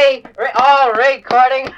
Recording.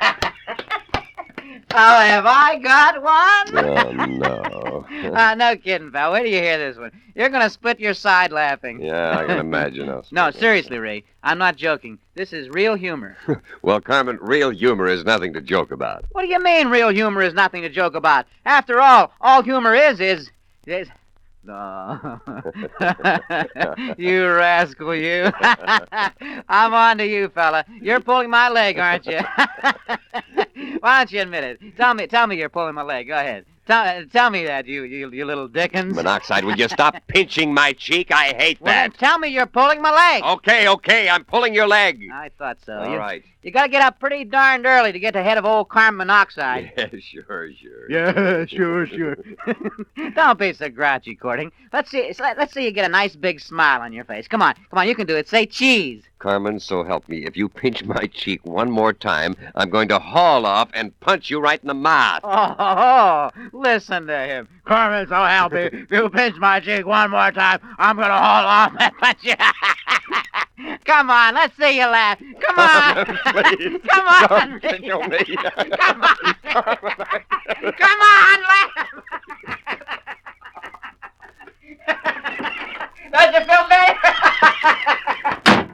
Oh, have I got one? Oh, no. No kidding, pal. Wait till you hear this one. You're going to split your side laughing. Yeah, I can imagine us. No, seriously, Ray. I'm not joking. This is real humor. Well, Carmen, real humor is nothing to joke about. What do you mean real humor is nothing to joke about? After all humor is... No. You rascal, you. I'm on to you, fella. You're pulling my leg, aren't you? Why don't you admit it? Tell me you're pulling my leg. Go ahead. Tell me that, you little Dickens. Monoxide, would you stop pinching my cheek? I hate Well, that. then tell me you're pulling my leg. Okay, I'm pulling your leg. I thought so. All right. You gotta get up pretty darned early to get ahead of old Carmen Monoxide. Yeah, sure. Yeah, sure. Don't be so grouchy, Courting. Let's see you get a nice big smile on your face. Come on, you can do it. Say cheese. Carmen, so help me, if you pinch my cheek one more time, I'm going to haul off and punch you right in the mouth. Oh, listen to him. Carmen, so help me. If you pinch my cheek one more time, I'm gonna haul off and punch you. Come on, let's see you laugh. Come on. Please. Come on. Don't kill me. Come on. Come on, laugh.